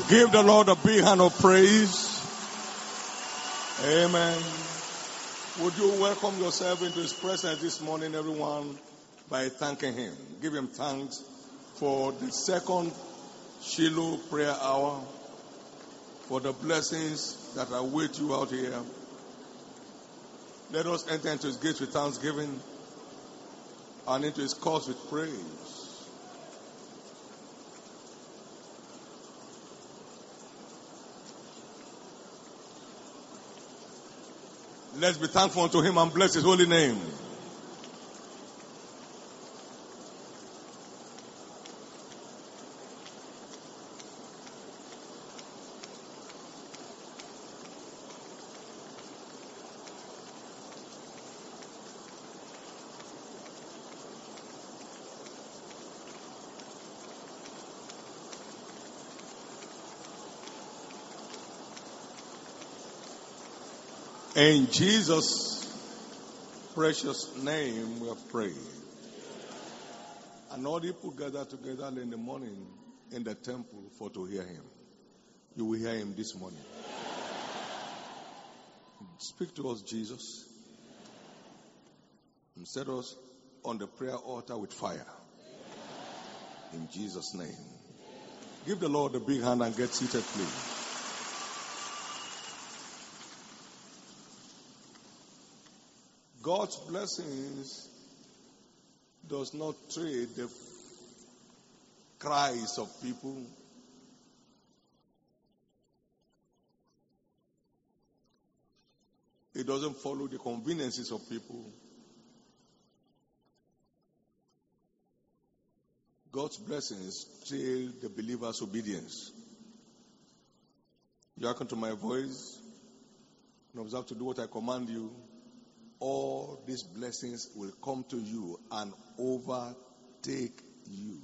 Give the Lord a big hand of praise. Amen. Would you welcome yourself into His presence this morning, everyone, by thanking Him. Give Him thanks for the second Shiloh prayer hour, for the blessings that await you out here. Let us enter into His gates with thanksgiving and into His courts with praise. Let's be thankful unto Him and bless His holy name. In Jesus' precious name we have prayed. And all the people gathered together in the morning in the temple for to hear Him. You will hear Him this morning. Speak to us, Jesus. And set us on the prayer altar with fire. In Jesus' name. Give the Lord a big hand and get seated, please. God's blessings does not trade the cries of people. It doesn't follow the conveniences of people. God's blessings trail the believer's obedience. You hearken to my voice and observe to do what I command you. All these blessings will come to you and overtake you.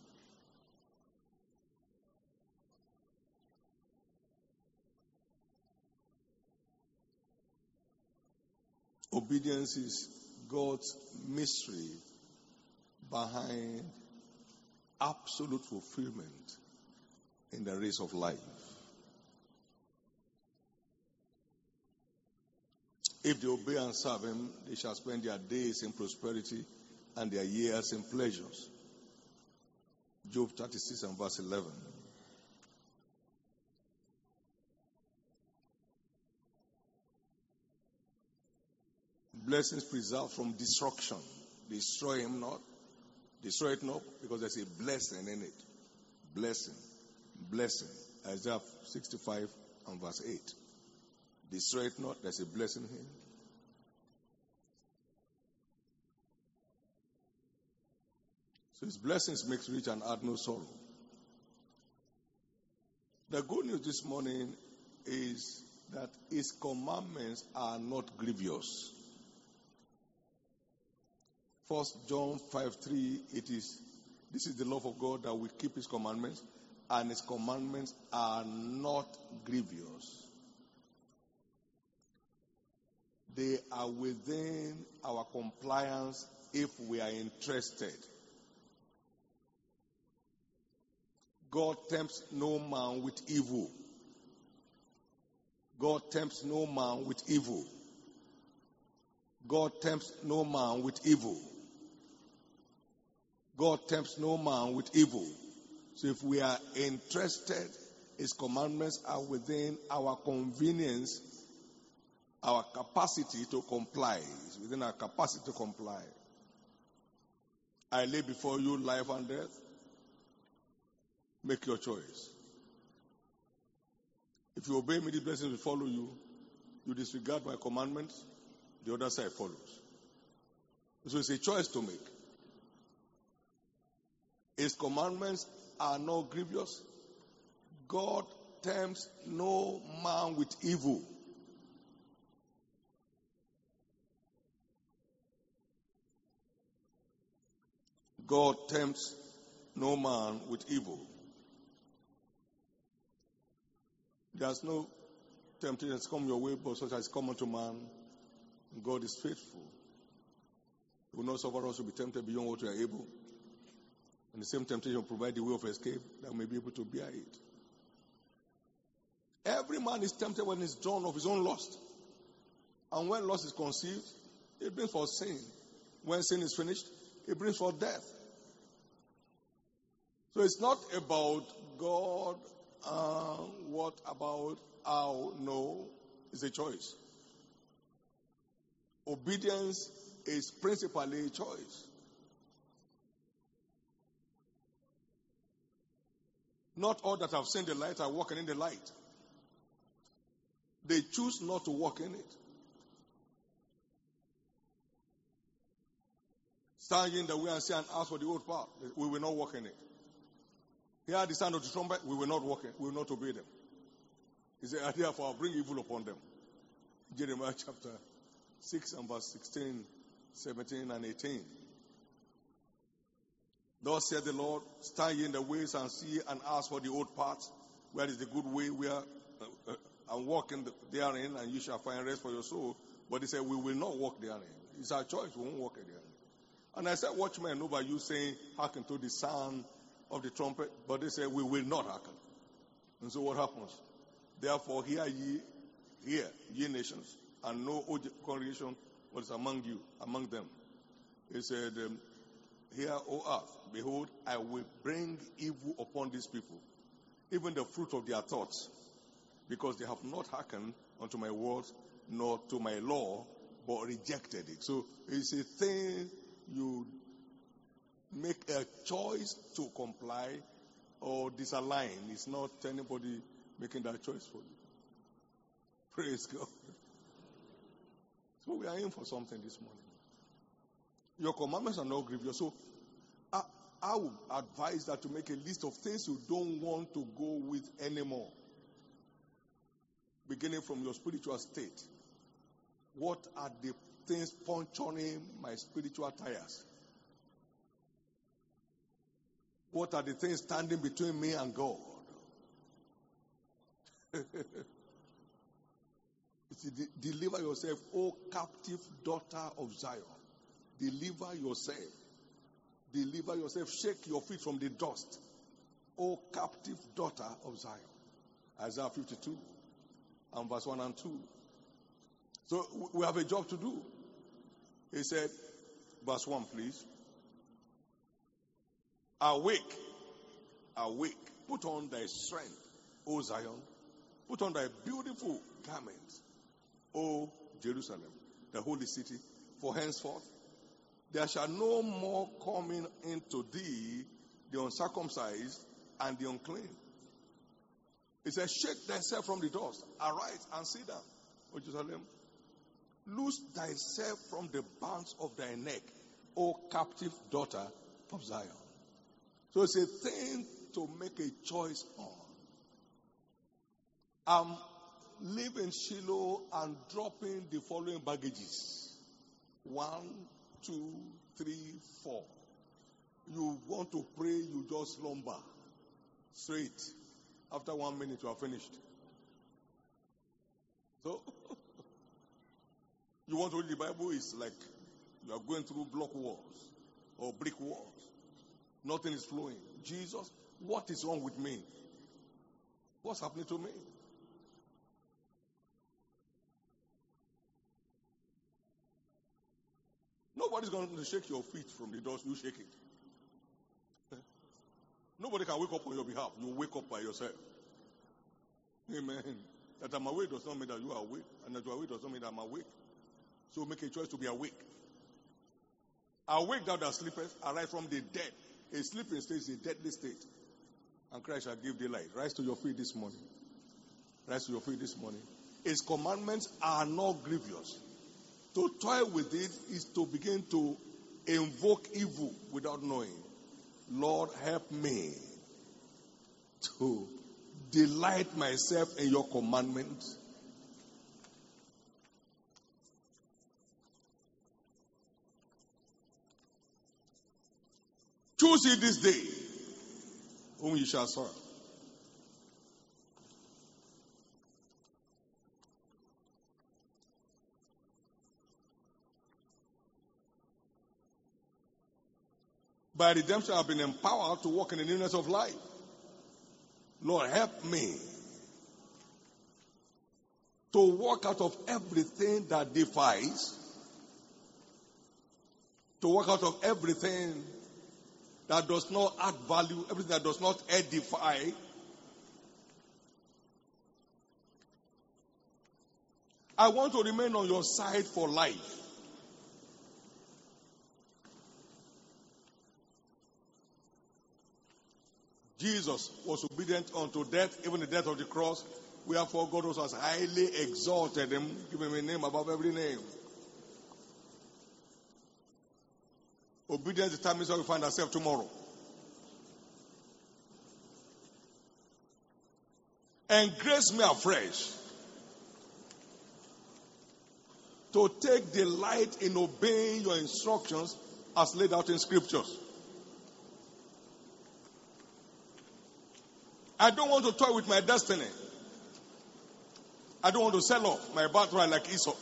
Obedience is God's mystery behind absolute fulfillment in the race of life. If they obey and serve Him, they shall spend their days in prosperity and their years in pleasures. Job 36 and verse 11. Blessings preserved from destruction. Destroy him not. Destroy it not, because there's a blessing in it. Blessing. Blessing. Isaiah 65 and verse 8. Destroy it not, there's a blessing here. So His blessings makes rich and add no sorrow. The good news this morning is that His commandments are not grievous. 1 John 5:3, this is the love of God, that we keep His commandments, and His commandments are not grievous. They are within our compliance if we are interested. God tempts no man with evil. God tempts no man with evil. God tempts no man with evil. God tempts no man with evil. So if we are interested, His commandments are within our convenience, our capacity to comply. It's within our capacity to comply. I lay before you life and death. Make your choice. If you obey me, the blessings will follow you. You disregard my commandments, the other side follows. So it's a choice to make. His commandments are not grievous. God tempts no man with evil. God tempts no man with evil. There's no temptation that's come your way, but such as come unto man. God is faithful. He will not suffer us to be tempted beyond what we are able. And the same temptation will provide the way of escape that we may be able to bear it. Every man is tempted when he's drawn of his own lust. And when lust is conceived, it brings forth sin. When sin is finished, it brings forth death. So it's not about God, what about how? No, it's a choice. Obedience is principally a choice. Not all that have seen the light are walking in the light. They choose not to walk in it. Stand in the way and say and ask for the old path. We will not walk in it. Hear the sound of the trumpet. We will not walk in. We will not obey them. He said, therefore I'll bring evil upon them. Jeremiah chapter 6 and verse 16, 17 and 18. Thus said the Lord, stand ye in the ways and see and ask for the old path, where is the good way, where and walk therein, and you shall find rest for your soul. But he said, we will not walk therein. It's our choice. We won't walk therein. And I said, watchmen, know by you saying, hearken to the sound of the trumpet. But they said, we will not hearken. And so what happens? Therefore, hear ye nations, and know, O congregation, what is among you, among them. He said, hear, O earth, behold, I will bring evil upon these people, even the fruit of their thoughts, because they have not hearkened unto my words, nor to my law, but rejected it. So it's a thing you make a choice to comply or disalign. It's not anybody making that choice for you. Praise God. So we are in for something this morning. Your commandments are not grievous. So I would advise that to make a list of things you don't want to go with anymore. Beginning from your spiritual state. What are the things puncturing my spiritual tires? What are the things standing between me and God? Deliver yourself, O captive daughter of Zion. Deliver yourself. Deliver yourself. Shake your feet from the dust, O captive daughter of Zion. Isaiah 52 and verse 1 and 2. So we have a job to do. He said, verse 1 please. Awake, awake, put on thy strength, O Zion. Put on thy beautiful garments, O Jerusalem, the holy city. For henceforth there shall no more come into thee the uncircumcised and the unclean. He says, shake thyself from the dust, arise and sit down, O Jerusalem. Loose thyself from the bands of thy neck, O captive daughter of Zion. So it's a thing to make a choice on. Leaving Shiloh and dropping the following baggages. 1, 2, 3, 4. You want to pray, you just slumber. Straight. After 1 minute, you are finished. So, you want to read the Bible, it's like you are going through block walls or brick walls. Nothing is flowing. Jesus, what is wrong with me? What's happening to me? Nobody's going to shake your feet from the dust. You shake it. Nobody can wake up on your behalf. You wake up by yourself. Amen. That I'm awake does not mean that you are awake. And that you are awake does not mean that I'm awake. So make a choice to be awake. Awake thou that sleepest, arise from the dead. A sleeping state is a deadly state. And Christ shall give daylight. Rise to your feet this morning. Rise to your feet this morning. His commandments are not grievous. To toy with it is to begin to invoke evil without knowing. Lord, help me to delight myself in your commandments. Choose ye this day whom ye shall serve. By redemption, I have been empowered to walk in the newness of life. Lord, help me to walk out of everything that defies, to walk out of everything that does not add value, everything that does not edify. I want to remain on your side for life. Jesus was obedient unto death, even the death of the cross. Wherefore God also has highly exalted him, given him a name above every name. Obedience determines where we find ourselves tomorrow. And grace me afresh to take delight in obeying your instructions as laid out in scriptures. I don't want to toy with my destiny. I don't want to sell off my birthright like Esau.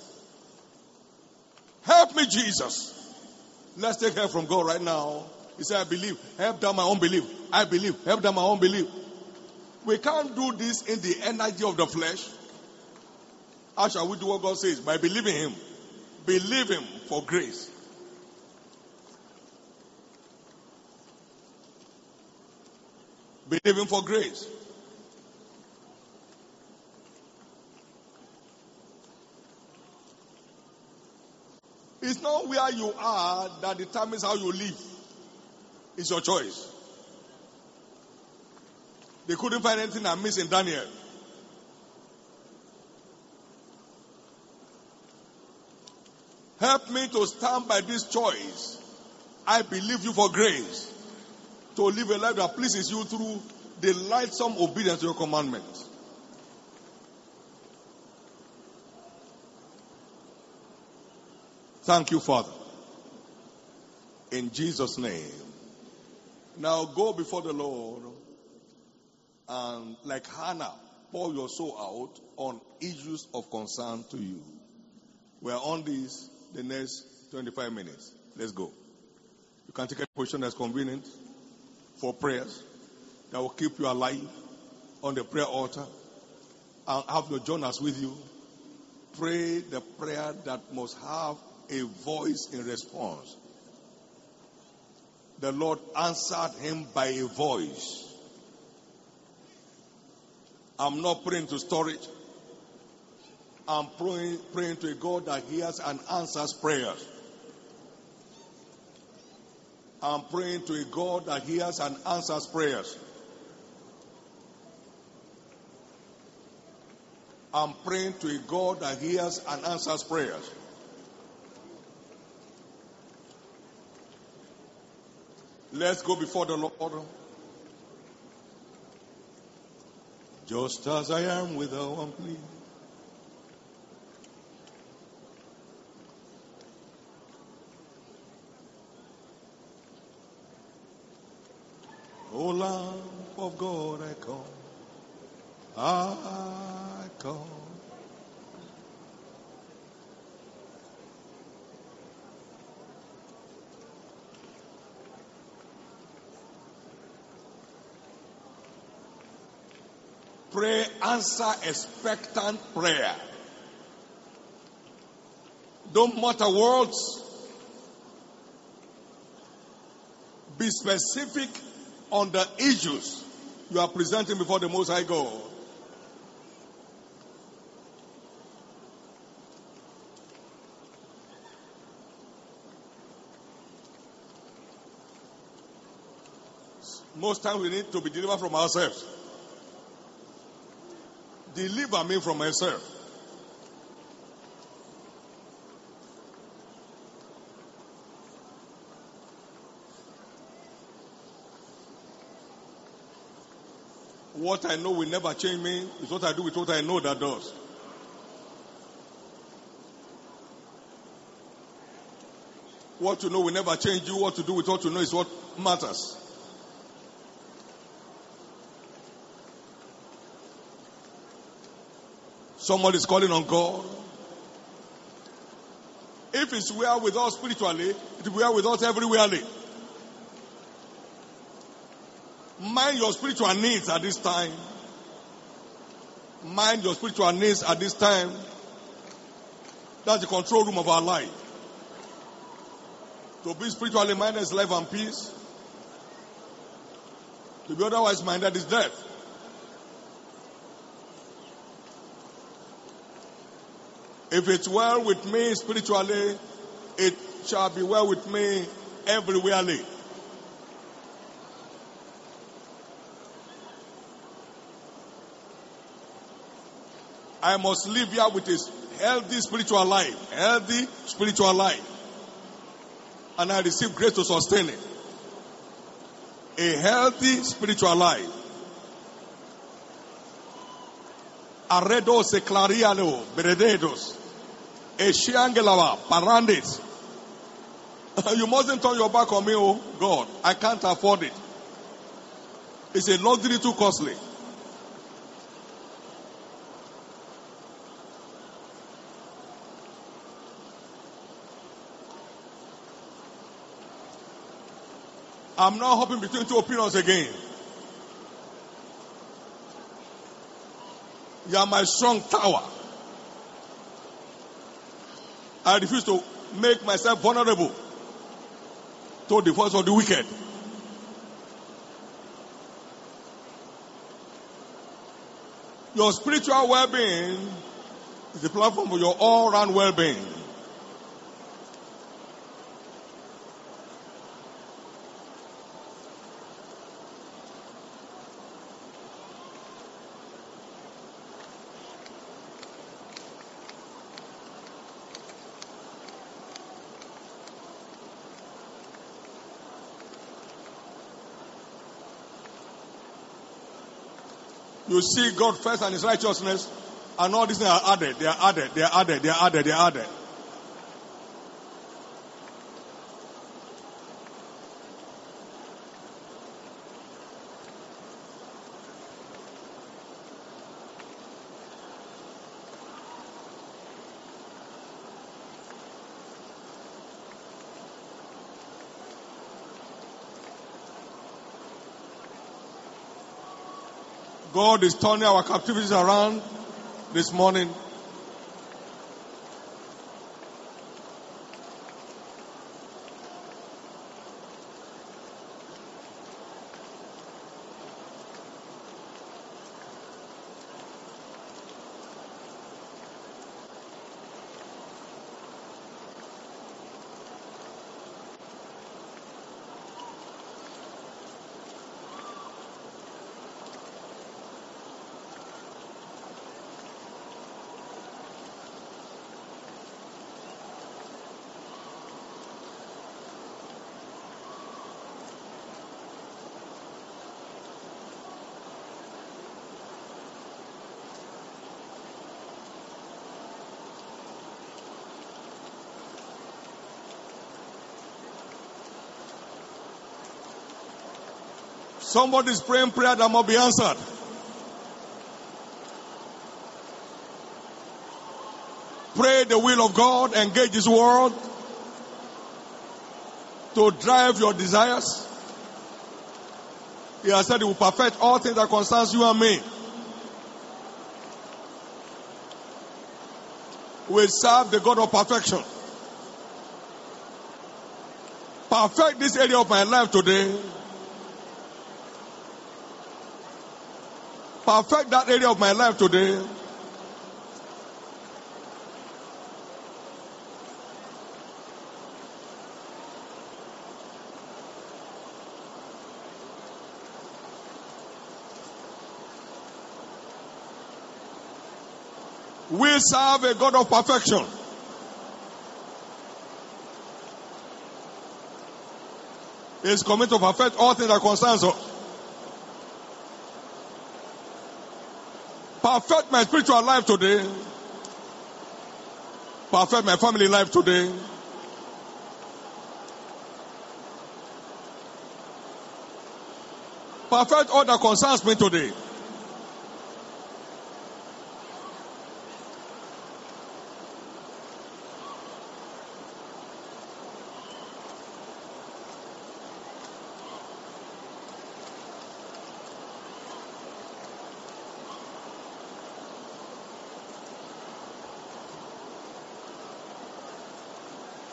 Help me, Jesus. Let's take help from God right now. He said, I believe. Help down my unbelief. I believe. Help down my unbelief. We can't do this in the energy of the flesh. How shall we do what God says? By believing him. Believe him for grace. Believe him for grace. It's not where you are that determines how you live. It's your choice. They couldn't find anything amiss in Daniel. Help me to stand by this choice. I believe you for grace. To live a life that pleases you through delightsome obedience to your commandments. Thank you, Father. In Jesus' name. Now go before the Lord and, like Hannah, pour your soul out on issues of concern to you. We are on this the next 25 minutes. Let's go. You can take a position that's convenient for prayers that will keep you alive on the prayer altar and have your journals with you. Pray the prayer that must have a voice in response. The Lord answered him by a voice. I'm not praying to storage. I'm praying to a God that hears and answers prayers. I'm praying to a God that hears and answers prayers. I'm praying to a God that hears and answers prayers. Let's go before the Lord. Just as I am without one plea. O Lamb of God, I come. I come. Pray, answer expectant prayer. Don't mutter words. Be specific on the issues you are presenting before the Most High God. Most times we need to be delivered from ourselves. Deliver me from myself. What I know will never change me. It's what I do with what I know that does. What you know will never change you. What to do with what you know is what matters. Somebody is calling on God. If it's well with us spiritually, it will be well with us everywhere. Mind your spiritual needs at this time. mind your spiritual needs at this time. That's the control room of our life. To be spiritually minded is life and peace. To be otherwise minded is death. If it's well with me spiritually, it shall be well with me everywhere. I must live here with a healthy spiritual life. Healthy spiritual life. And I receive grace to sustain it. A healthy spiritual life. Arredos e clariano, berededos. Eshiangelava, parandis. You mustn't turn your back on me, oh God. I can't afford it. It's a luxury too costly. I'm not hopping between two opinions again. You are my strong tower. I refuse to make myself vulnerable to the force of the wicked. Your spiritual well-being is the platform for your all-round well-being. You see God first and His righteousness, and all these things are added. They are added. They are added. They are added. They are added. God is turning our captivities around this morning. Somebody's praying prayer that must be answered. Pray the will of God, engage His word to drive your desires. He has said He will perfect all things that concerns you and me. We serve the God of perfection. Perfect this area of my life today. Perfect that area of my life today. We serve a God of perfection. He is committed to perfect all things that concerns us. Perfect my spiritual life today. Perfect my family life today. Perfect all that concerns me today.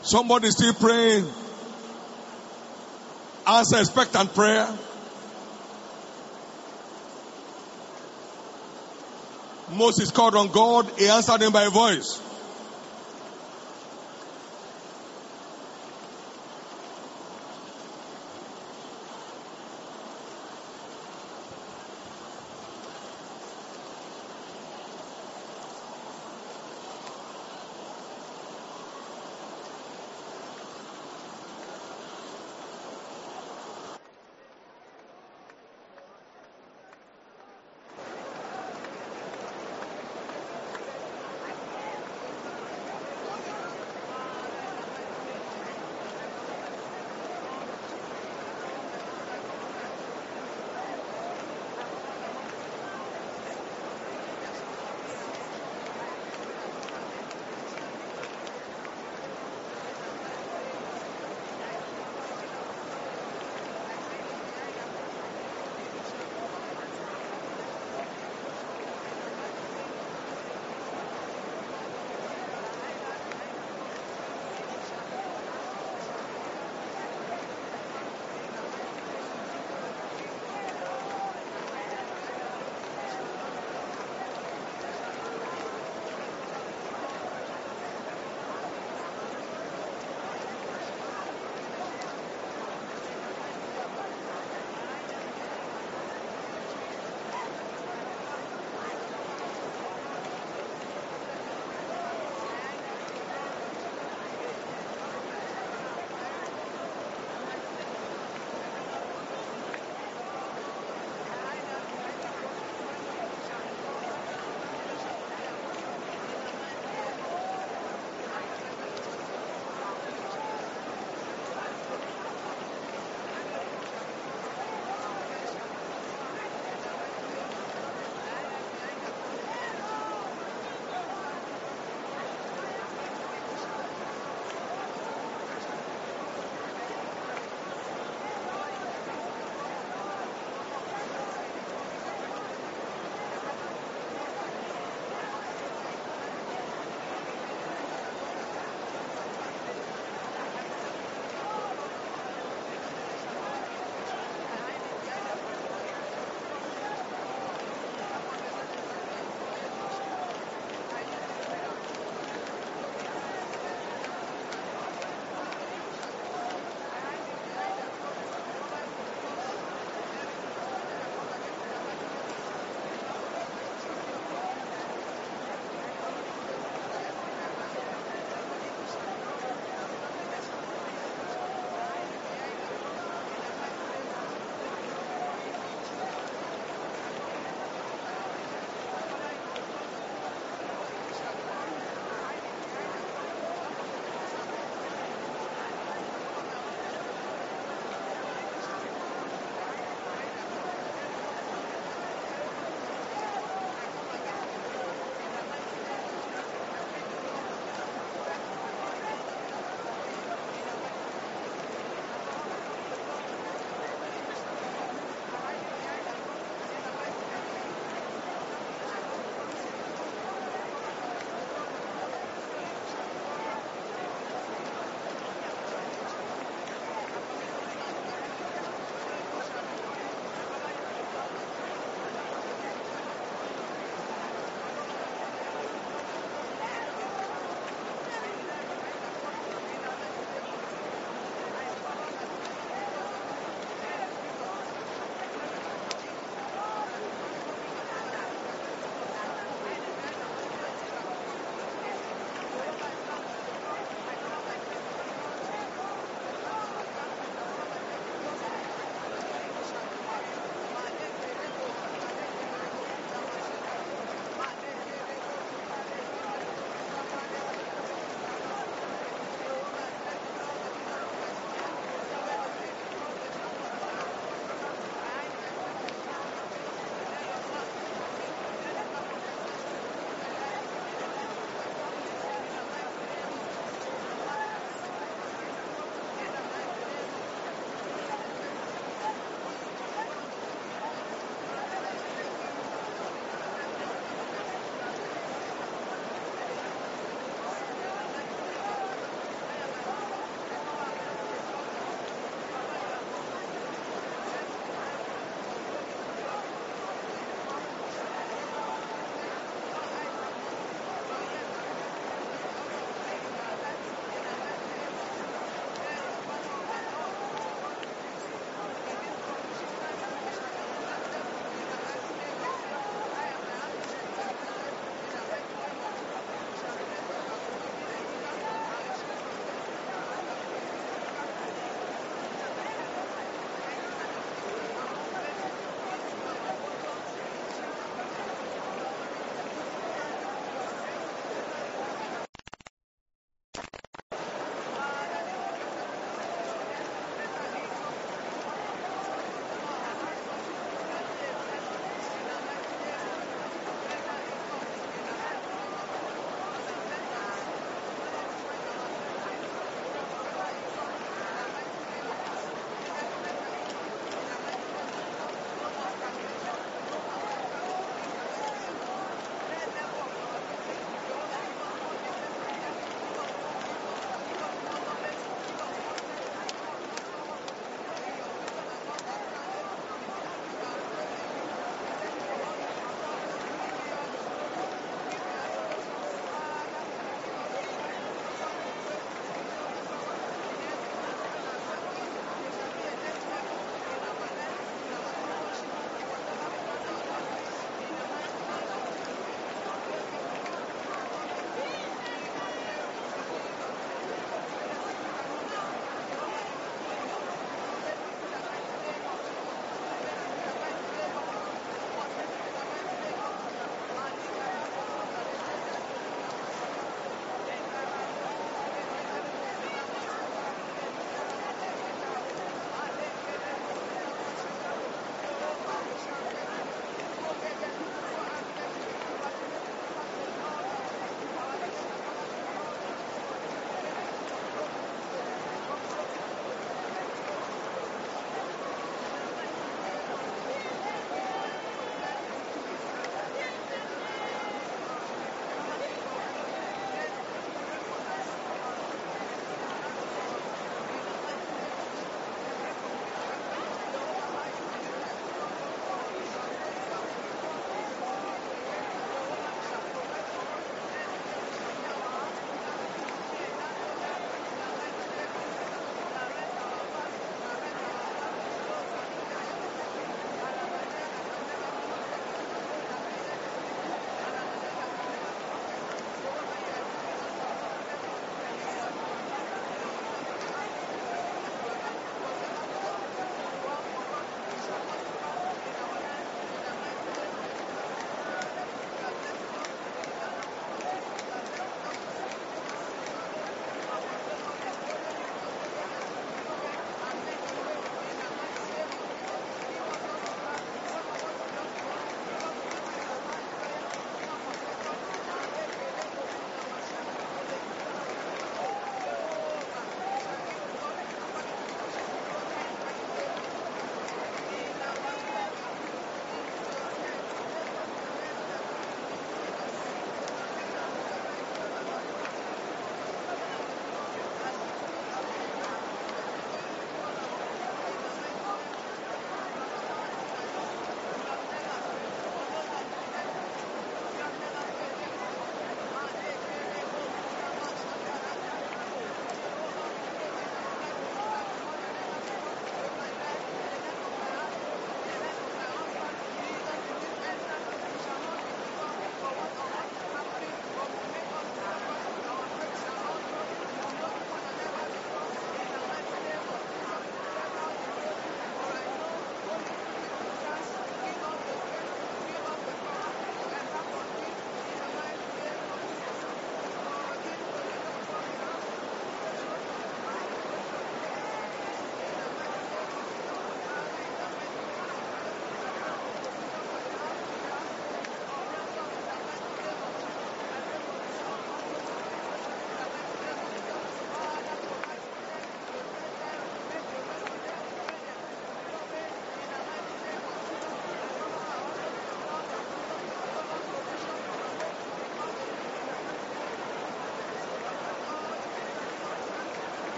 Somebody still praying. Answer expectant prayer. Moses called on God. He answered him by voice.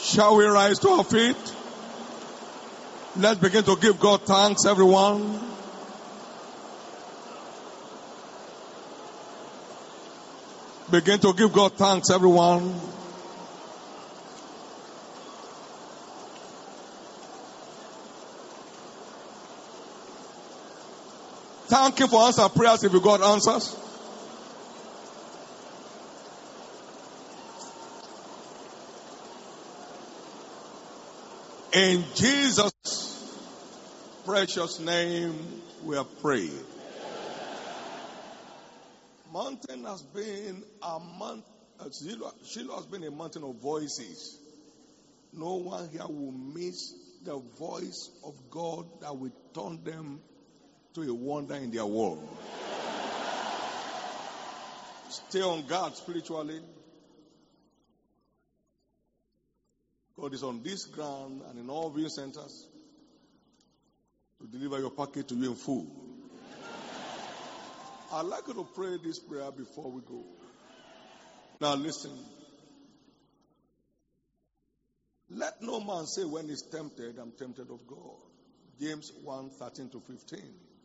Shall we rise to our feet? Let's begin to give God thanks, everyone. Begin to give God thanks, everyone. Thank Him for answer prayers if you got answers. In Jesus' precious name we have prayed. Mountain has been a month. Shiloh has been a mountain of voices. No one here will miss the voice of God that will turn them to a wonder in their world. Stay on guard spiritually. God is on this ground and in all viewing centers to deliver your package to you in full. I'd like you to pray this prayer before we go. Now listen. Let no man say when he's tempted, I'm tempted of God. James 1:13-15.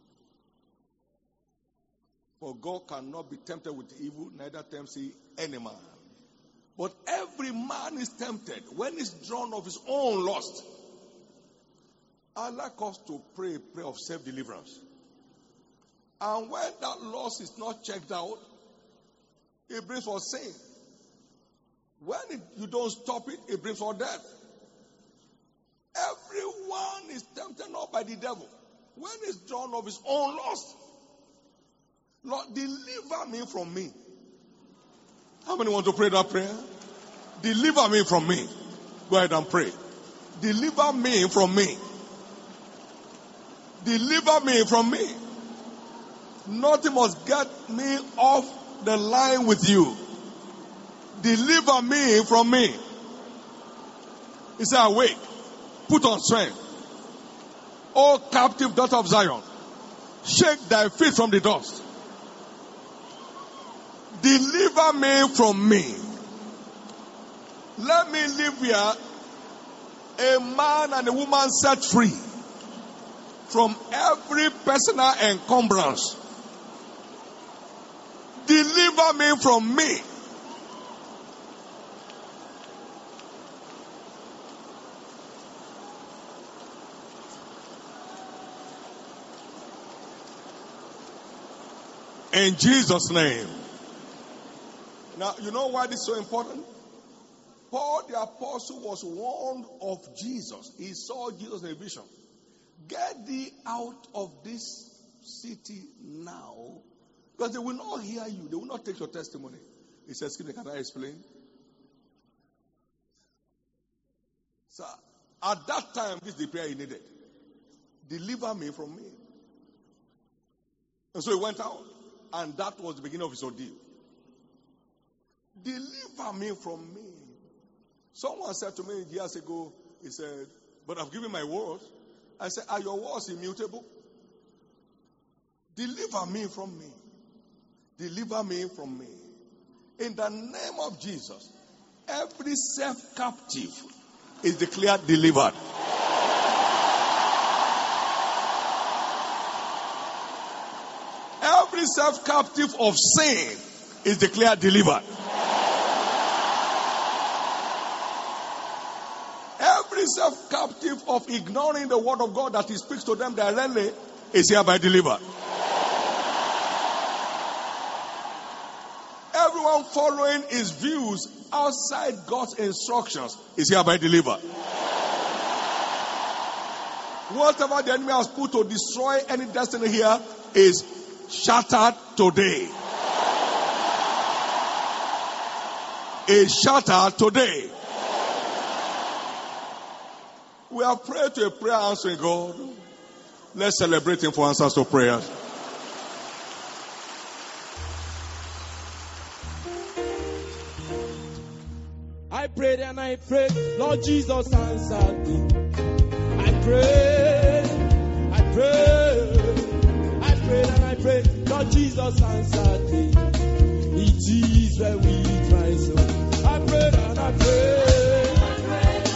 For God cannot be tempted with evil, neither tempts he any man. But every man is tempted when he's drawn of his own lust. I'd like us to pray a prayer of self-deliverance. And when that lust is not checked out, it brings forth sin. When you don't stop it, it brings forth death. Everyone is tempted not by the devil. When he's drawn of his own lust. Lord, deliver me from me. How many want to pray that prayer? Deliver me from me. Go ahead and pray. Deliver me from me. Deliver me from me. Nothing must get me off the line with you. Deliver me from me. He said, awake, put on strength. O captive daughter of Zion, shake thy feet from the dust. Deliver me from me. Let me live here a man and a woman set free from every personal encumbrance. Deliver me from me. In Jesus' name. Now, you know why this is so important? Paul the apostle was warned of Jesus. He saw Jesus in a vision. Get thee out of this city now, because they will not hear you. They will not take your testimony. He says, excuse me, can I explain? So, at that time, this is the prayer he needed. Deliver me from me. And so he went out, and that was the beginning of his ordeal. Deliver me from me. Someone said to me years ago, he said, but I've given my words. I said, are your words immutable? Deliver me from me. Deliver me from me. In the name of Jesus, every self-captive is declared delivered. Every self-captive of sin is declared delivered. Every self-captive of ignoring the word of God that he speaks to them directly is hereby delivered. Everyone following his views outside God's instructions is hereby delivered. Whatever the enemy has put to destroy any destiny here is shattered today. Is shattered today. We have prayed to a prayer answering God. Let's celebrate him for answers to prayers. I prayed and I prayed, Lord Jesus answered me. I prayed and I prayed, Lord Jesus answered me. It is where we try so. I prayed and I prayed.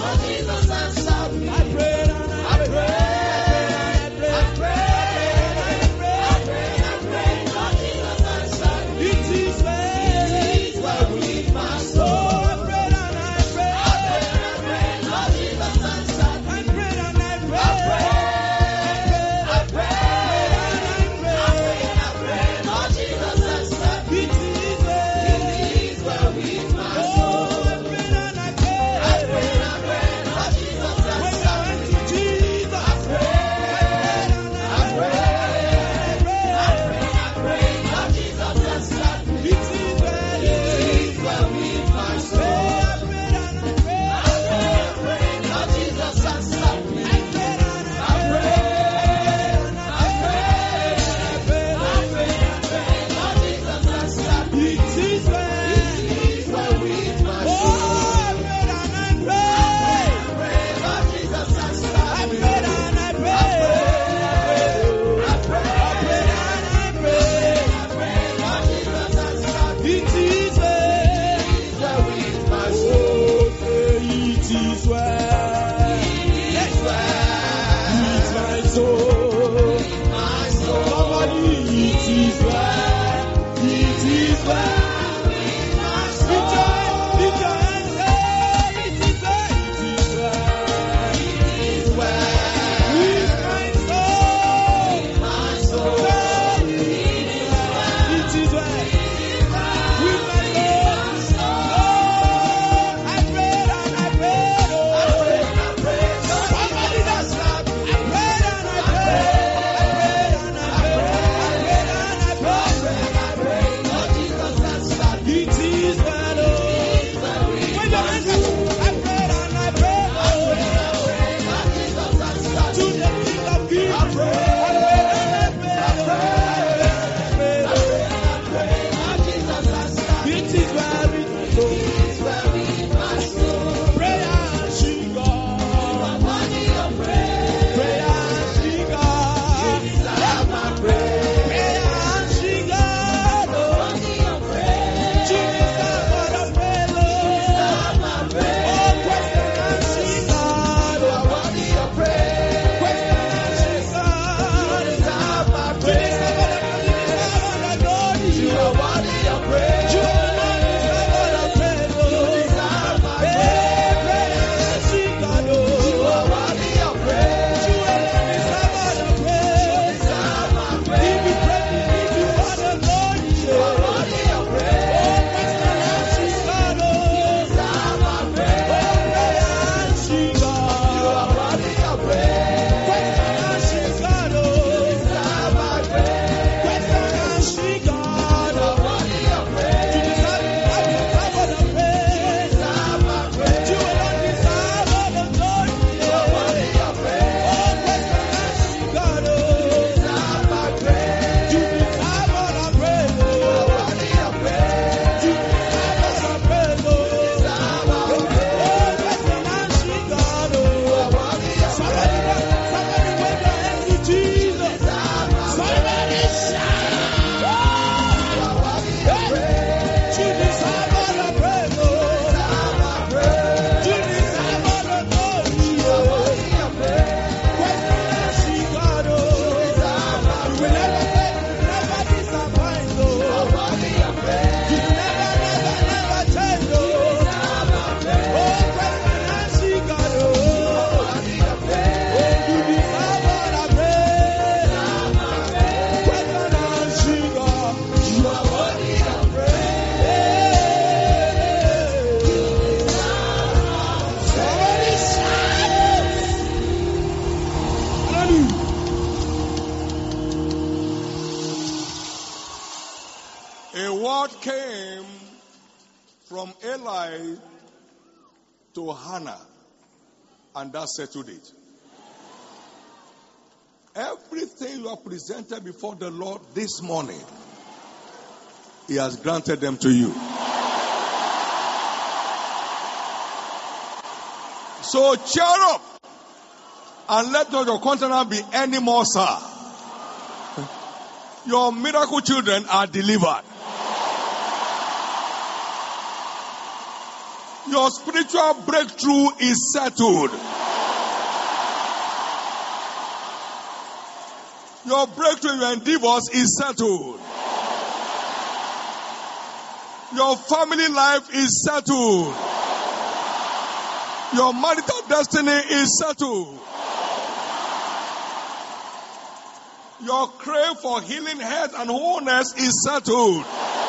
came from Eli to Hannah, and that settled it. Everything you have presented before the Lord this morning, He has granted them to you. So cheer up and let not your countenance be any more sour. Your miracle children are delivered. Your spiritual breakthrough is settled. Your breakthrough in your endeavors is settled. Your family life is settled. Your marital destiny is settled. Your crave for healing, health, and wholeness is settled.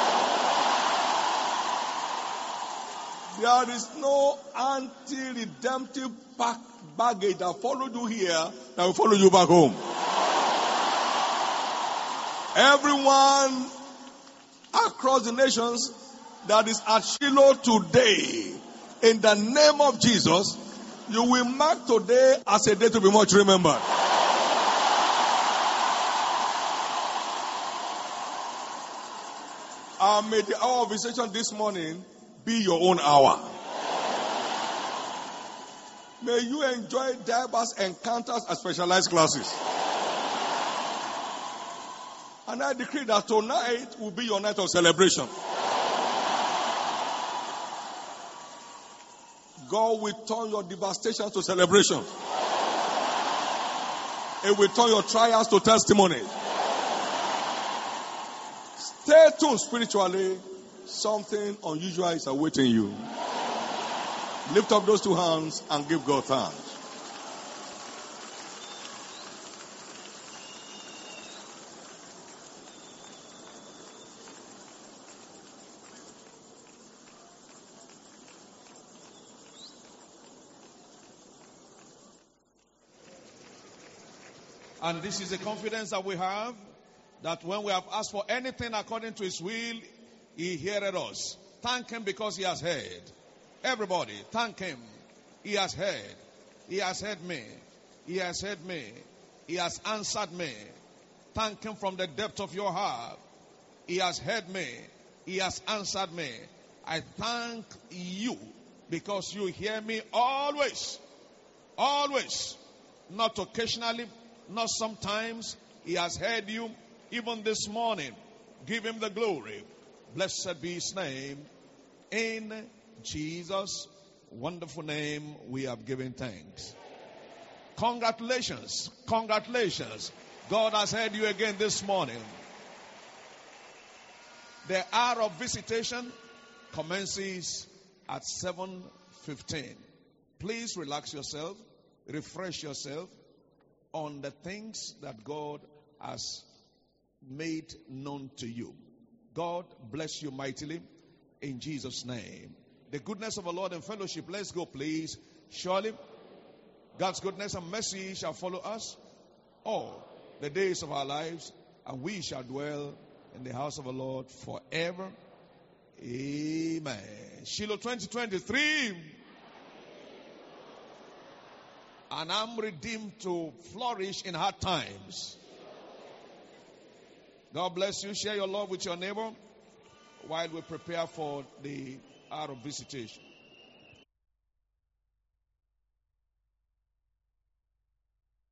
There is no anti-redemptive baggage that followed you here that will follow you back home. Everyone across the nations that is at Shiloh today, in the name of Jesus, you will mark today as a day to be much remembered. May the hour of visitation this morning be your own hour. May you enjoy diverse encounters and specialized classes. And I decree that tonight will be your night of celebration. God will turn your devastation to celebration. It will turn your trials to testimonies. Stay tuned spiritually. Something unusual is awaiting you. Lift up those two hands and give God thanks. And this is the confidence that we have, that when we have asked for anything according to His will, He heareth us. Thank Him because He has heard. Everybody, thank Him. He has heard. He has heard me. He has heard me. He has answered me. Thank Him from the depth of your heart. He has heard me. He has answered me. I thank you because you hear me always. Always. Not occasionally. Not sometimes. He has heard you even this morning. Give Him the glory. Blessed be His name. In Jesus' wonderful name we have given thanks. Congratulations. Congratulations. God has heard you again this morning. The hour of visitation commences at 7:15. Please relax yourself. Refresh yourself on the things that God has made known to you. God bless you mightily in Jesus' name. The goodness of the Lord and fellowship. Let's go, please. Surely God's goodness and mercy shall follow us all the days of our lives, and we shall dwell in the house of the Lord forever. Amen. Shiloh 2023. And I'm redeemed to flourish in hard times. God bless you. Share your love with your neighbor while we prepare for the hour of visitation.